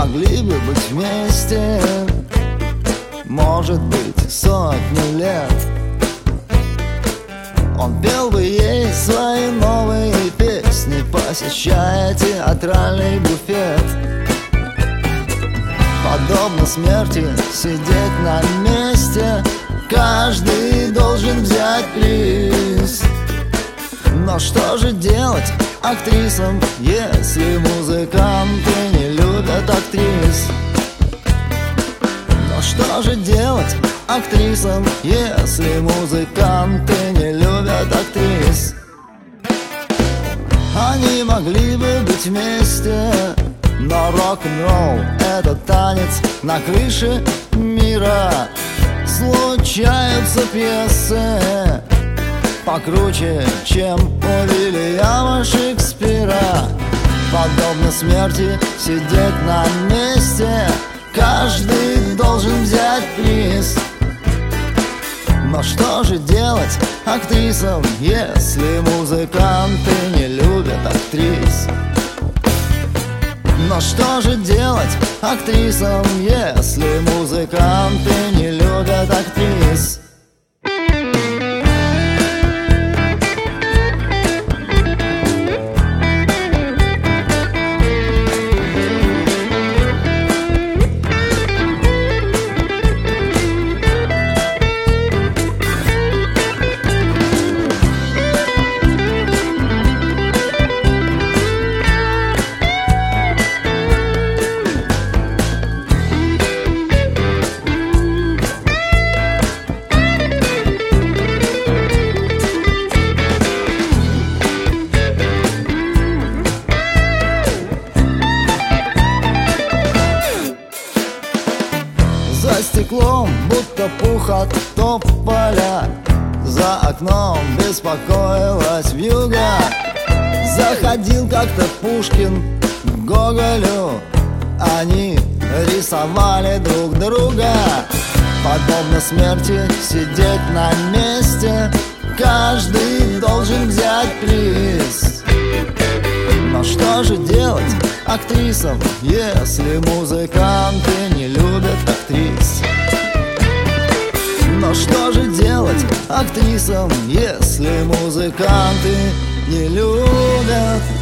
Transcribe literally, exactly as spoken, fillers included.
могли бы быть вместе, может быть, сотню лет. Он пел бы ей свои новые песни, посещая театральный буфет. Подобно смерти сидеть на месте, каждый должен взять приз. Но что же делать актрисам, если музыканты не любят актрис? Но что же делать актрисам, если музыканты не любят актрис? Они могли бы быть вместе, но рок-н-ролл — это танец на крыше мира. Случаются пьесы покруче, чем у Вильяма Шекспира. Подобно смерти сидеть на месте, каждый должен взять приз. Но что же делать актрисам, если музыканты не любят актрис? Но что же делать актрисам, если музыканты не любят актрис? За стеклом будто пух от тополя, за окном беспокоилась вьюга. Заходил как-то Пушкин к Гоголю, они рисовали друг друга. Подобно смерти сидеть на месте, каждый должен взять приз. Но что же делать актрисам, если музыканты не любят актрис? Но что же делать актрисам, если музыканты не любят